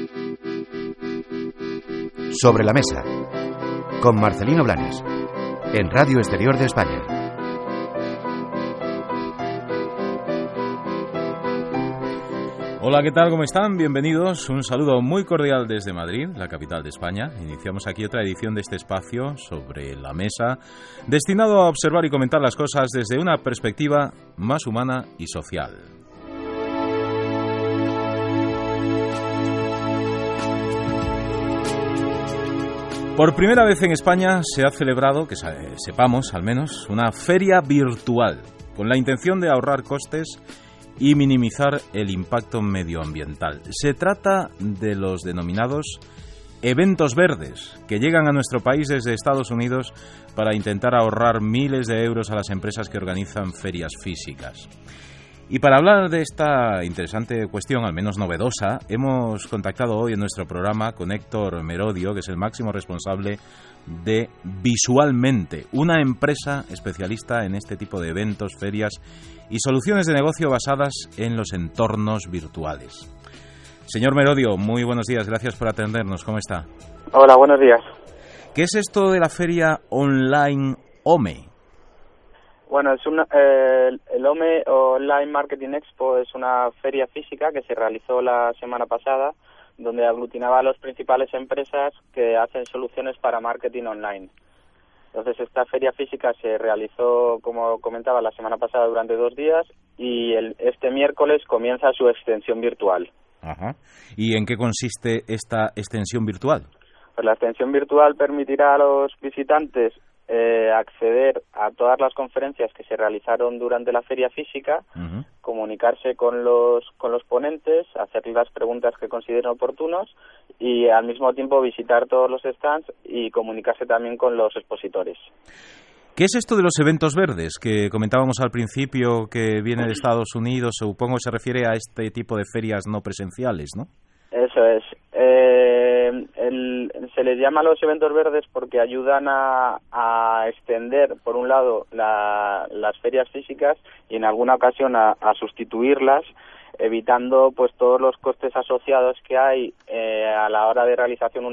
Sobre la mesa, con Marcelino Blanes, en Radio Exterior de España. Hola, ¿qué tal? ¿Cómo están? Bienvenidos. Un saludo muy cordial desde Madrid, la capital de España. Iniciamos aquí otra edición de este espacio sobre la mesa, destinado a observar y comentar las cosas desde una perspectiva más humana y social. Por primera vez en España se ha celebrado, que sepamos al menos, una feria virtual, con la intención de ahorrar costes y minimizar el impacto medioambiental. Se trata de los denominados eventos verdes, que llegan a nuestro país desde Estados Unidos para intentar ahorrar miles de euros a las empresas que organizan ferias físicas. Y para hablar de esta interesante cuestión, al menos novedosa, hemos contactado hoy en nuestro programa con Héctor Merodio, que es el máximo responsable de Visualmente, una empresa especialista en este tipo de eventos, ferias y soluciones de negocio basadas en los entornos virtuales. Señor Merodio, muy buenos días, gracias por atendernos, ¿cómo está? Hola, buenos días. ¿Qué es esto de la feria online OME? Bueno, es el OME, Online Marketing Expo, es una feria física que se realizó la semana pasada, donde aglutinaba a las principales empresas que hacen soluciones para marketing online. Entonces, esta feria física se realizó, como comentaba, la semana pasada durante 2 días y este miércoles comienza su extensión virtual. Ajá. ¿Y en qué consiste esta extensión virtual? Pues la extensión virtual permitirá a los visitantes acceder a todas las conferencias que se realizaron durante la feria física, comunicarse con los ponentes, hacer las preguntas que consideren oportunos y al mismo tiempo visitar todos los stands y comunicarse también con los expositores. ¿Qué es esto de los eventos verdes que comentábamos al principio, que viene de Estados Unidos? Supongo que se refiere a este tipo de ferias no presenciales, ¿no? Eso es. Se les llama los eventos verdes porque ayudan a extender, por un lado, las ferias físicas y en alguna ocasión a sustituirlas, evitando pues todos los costes asociados que hay a la hora de realización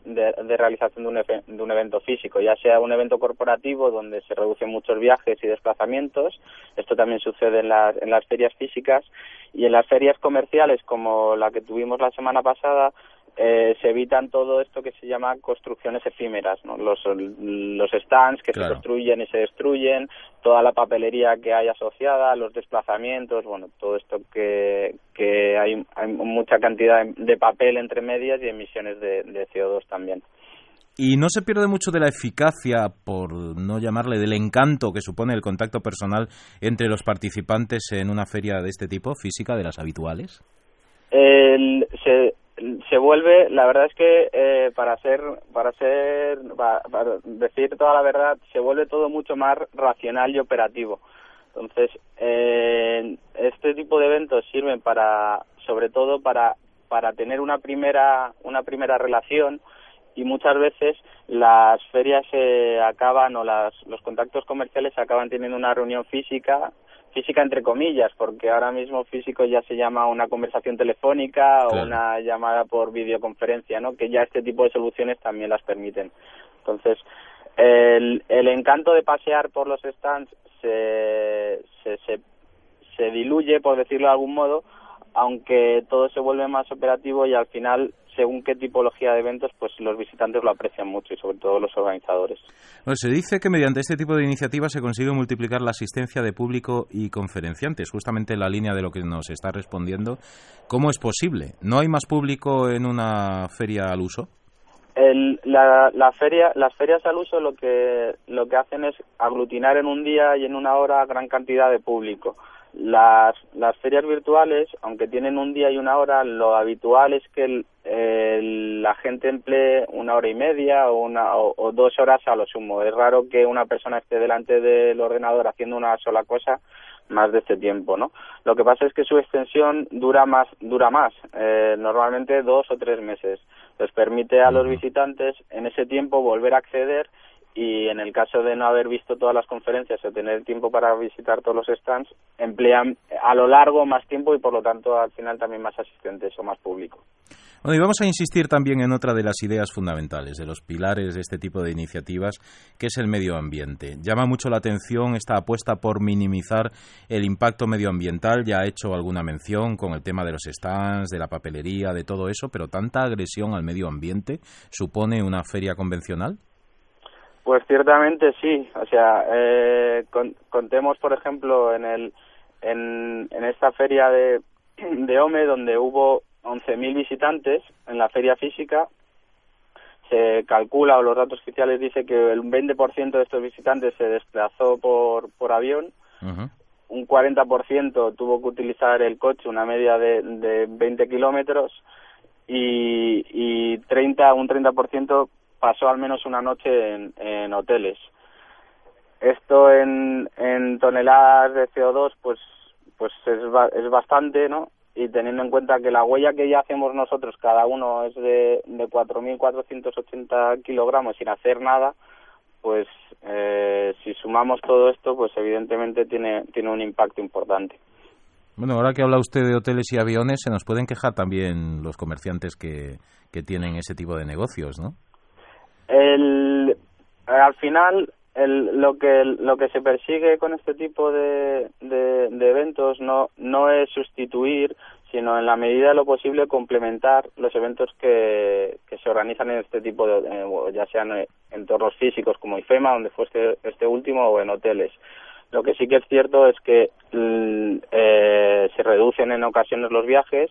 de un evento físico, ya sea un evento corporativo donde se reducen muchos viajes y desplazamientos. Esto también sucede en las ferias físicas, y en las ferias comerciales como la que tuvimos la semana pasada se evitan todo esto que se llama construcciones efímeras, ¿no? Los stands que claro, se construyen y se destruyen, toda la papelería que hay asociada, los desplazamientos, bueno, todo esto que hay mucha cantidad de papel entre medias y emisiones de CO2 también. ¿Y no se pierde mucho de la eficacia, por no llamarle del encanto que supone el contacto personal entre los participantes en una feria de este tipo, física, de las habituales? Se vuelve, la verdad es que para decir toda la verdad, se vuelve todo mucho más racional y operativo. Entonces, este tipo de eventos sirven sobre todo para tener una primera relación, y muchas veces las ferias acaban, o los contactos comerciales acaban teniendo una reunión física entre comillas, porque ahora mismo físico ya se llama una conversación telefónica, claro, o una llamada por videoconferencia, ¿no? Que ya este tipo de soluciones también las permiten. Entonces, el encanto de pasear por los stands se diluye, por decirlo de algún modo, aunque todo se vuelve más operativo y al final, según qué tipología de eventos, pues los visitantes lo aprecian mucho y sobre todo los organizadores. Bueno, se dice que mediante este tipo de iniciativas se consigue multiplicar la asistencia de público y conferenciantes, justamente en la línea de lo que nos está respondiendo. ¿Cómo es posible? ¿No hay más público en una feria al uso? Las ferias al uso lo que hacen es aglutinar en un día y en una hora gran cantidad de público. Las ferias virtuales, aunque tienen un día y una hora, lo habitual es que la gente emplee 1 hora y media o 2 horas a lo sumo. Es raro que una persona esté delante del ordenador haciendo una sola cosa más de este tiempo, ¿no? Lo que pasa es que su extensión dura más, normalmente 2 o 3 meses. Les permite a los visitantes en ese tiempo volver a acceder, y en el caso de no haber visto todas las conferencias o tener tiempo para visitar todos los stands, emplean a lo largo más tiempo y por lo tanto al final también más asistentes o más público. Bueno, y vamos a insistir también en otra de las ideas fundamentales, de los pilares de este tipo de iniciativas, que es el medio ambiente. Llama mucho la atención esta apuesta por minimizar el impacto medioambiental. Ya ha hecho alguna mención con el tema de los stands, de la papelería, de todo eso, pero ¿tanta agresión al medio ambiente supone una feria convencional? Pues ciertamente sí. O sea, contemos, por ejemplo, en esta feria de OME, donde hubo 11.000 visitantes en la feria física. Se calcula, o los datos oficiales dicen que el 20% de estos visitantes se desplazó por avión. Uh-huh. Un 40% tuvo que utilizar el coche, una media de 20 kilómetros, y un 30% pasó al menos una noche en hoteles. Esto en toneladas de CO2 pues es bastante, ¿no? Y teniendo en cuenta que la huella que ya hacemos nosotros, cada uno es de 4.480 kilogramos sin hacer nada, pues si sumamos todo esto, pues evidentemente tiene un impacto importante. Bueno, ahora que habla usted de hoteles y aviones, se nos pueden quejar también los comerciantes que tienen ese tipo de negocios, ¿no? Al final, lo que se persigue con este tipo de eventos no es sustituir, sino en la medida de lo posible complementar los eventos que se organizan en este tipo ya sean en entornos físicos como IFEMA, donde fue este último, o en hoteles. Lo que sí que es cierto es que se reducen en ocasiones los viajes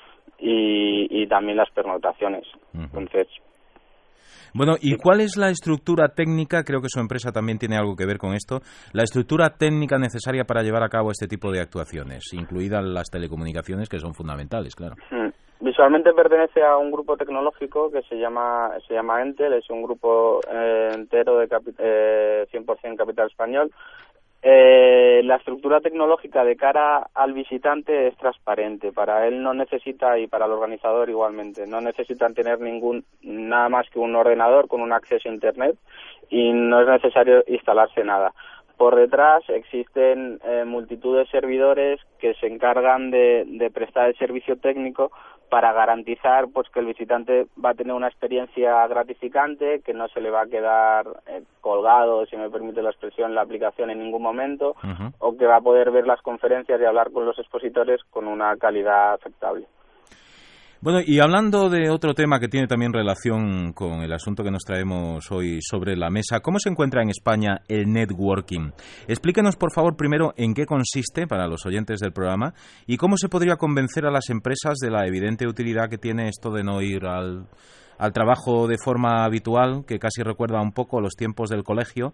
y también las pernotaciones. Uh-huh. Entonces, bueno, ¿y cuál es la estructura técnica? Creo que su empresa también tiene algo que ver con esto. La estructura técnica necesaria para llevar a cabo este tipo de actuaciones, incluidas las telecomunicaciones, que son fundamentales, claro. Visualmente pertenece a un grupo tecnológico que se llama Entel, es un grupo entero de 100% capital español. La estructura tecnológica de cara al visitante es transparente. Para él no necesita, y para el organizador igualmente, no necesitan tener nada más que un ordenador con un acceso a Internet, y no es necesario instalarse nada. Por detrás existen multitud de servidores que se encargan de prestar el servicio técnico para garantizar pues que el visitante va a tener una experiencia gratificante, que no se le va a quedar colgado, si me permite la expresión, la aplicación en ningún momento, uh-huh, o que va a poder ver las conferencias y hablar con los expositores con una calidad aceptable. Bueno, y hablando de otro tema que tiene también relación con el asunto que nos traemos hoy sobre la mesa, ¿cómo se encuentra en España el networking? Explíquenos, por favor, primero en qué consiste para los oyentes del programa y cómo se podría convencer a las empresas de la evidente utilidad que tiene esto de no ir al trabajo de forma habitual, que casi recuerda un poco los tiempos del colegio,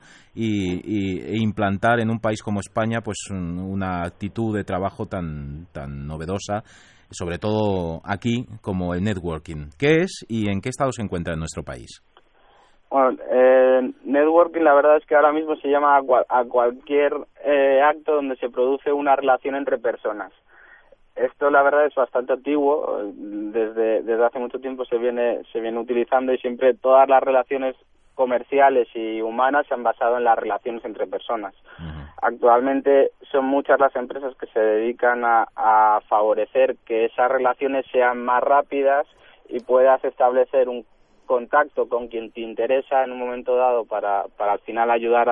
e implantar en un país como España pues una actitud de trabajo tan novedosa, sobre todo aquí, como el networking. ¿Qué es y en qué estado se encuentra en nuestro país? Bueno, networking la verdad es que ahora mismo se llama a cualquier acto donde se produce una relación entre personas. Esto la verdad es bastante antiguo, desde hace mucho tiempo se viene utilizando, y siempre todas las relaciones comerciales y humanas se han basado en las relaciones entre personas. Uh-huh. Actualmente son muchas las empresas que se dedican a favorecer que esas relaciones sean más rápidas y puedas establecer un contacto con quien te interesa en un momento dado para al final ayudar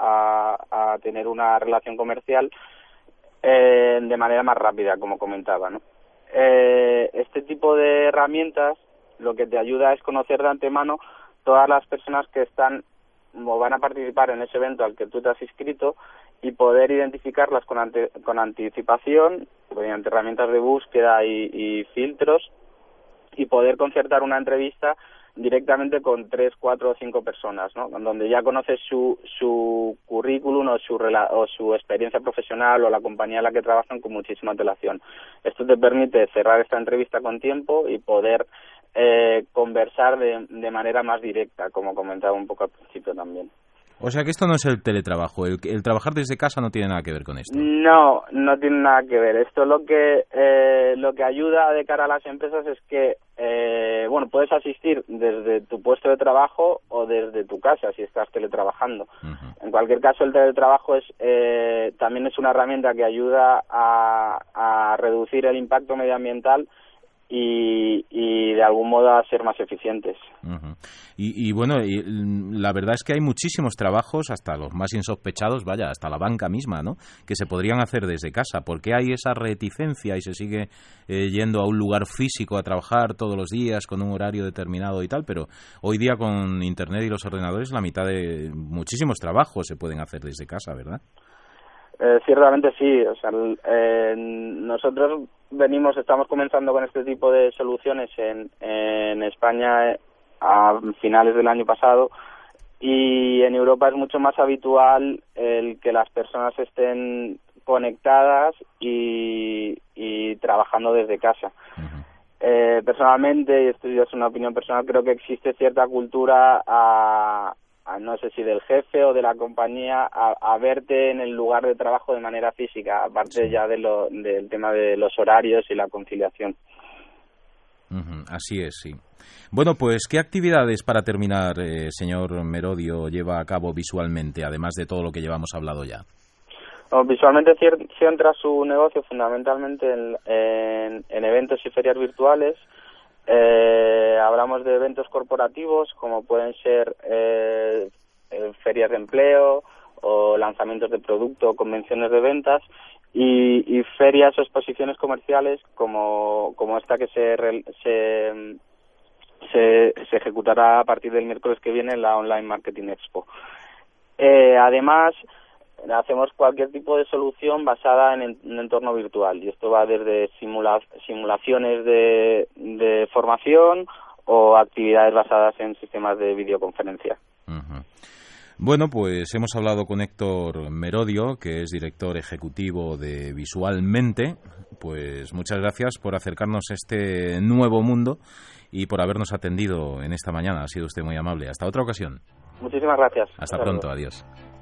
a tener una relación comercial de manera más rápida, como comentaba, ¿no? Este tipo de herramientas lo que te ayuda es conocer de antemano todas las personas que están o van a participar en ese evento al que tú te has inscrito, y poder identificarlas con anticipación mediante herramientas de búsqueda y filtros, y poder concertar una entrevista directamente con 3, 4 o 5 personas, ¿no? Donde ya conoces su currículum o su experiencia profesional o la compañía en la que trabajan con muchísima antelación. Esto te permite cerrar esta entrevista con tiempo y poder conversar de manera más directa, como comentaba un poco al principio también. O sea que esto no es el teletrabajo, el trabajar desde casa no tiene nada que ver con esto. No tiene nada que ver. Esto lo que ayuda de cara a las empresas es que puedes asistir desde tu puesto de trabajo o desde tu casa si estás teletrabajando. Uh-huh. En cualquier caso, el teletrabajo también es una herramienta que ayuda a reducir el impacto medioambiental y de algún modo a ser más eficientes. Uh-huh. Y bueno, la verdad es que hay muchísimos trabajos, hasta los más insospechados, vaya, hasta la banca misma, ¿no?, que se podrían hacer desde casa. ¿Por qué hay esa reticencia y se sigue yendo a un lugar físico a trabajar todos los días con un horario determinado y tal? Pero hoy día con Internet y los ordenadores la mitad de muchísimos trabajos se pueden hacer desde casa, ¿verdad? Sí, realmente sí. O sea, nosotros estamos comenzando con este tipo de soluciones en España a finales del año pasado, y en Europa es mucho más habitual el que las personas estén conectadas y trabajando desde casa. Uh-huh. Personalmente, y esto es una opinión personal, creo que existe cierta cultura no sé si del jefe o de la compañía a verte en el lugar de trabajo de manera física, aparte ya del tema de los horarios y la conciliación. Uh-huh, así es, sí. Bueno, pues, ¿qué actividades, para terminar, señor Merodio, lleva a cabo visualmente, además de todo lo que llevamos hablado ya? Visualmente centra su negocio fundamentalmente en eventos y ferias virtuales. Hablamos de eventos corporativos, como pueden ser ferias de empleo o lanzamientos de producto o convenciones de ventas, y ferias o exposiciones comerciales como esta que se ejecutará a partir del miércoles que viene, la Online Marketing Expo. Además, hacemos cualquier tipo de solución basada en un entorno virtual, y esto va desde simulaciones de formación o actividades basadas en sistemas de videoconferencia. Uh-huh. Bueno, pues hemos hablado con Héctor Merodio, que es director ejecutivo de Visualmente. Pues muchas gracias por acercarnos a este nuevo mundo y por habernos atendido en esta mañana. Ha sido usted muy amable. Hasta otra ocasión. Muchísimas gracias. Hasta pronto. Adiós.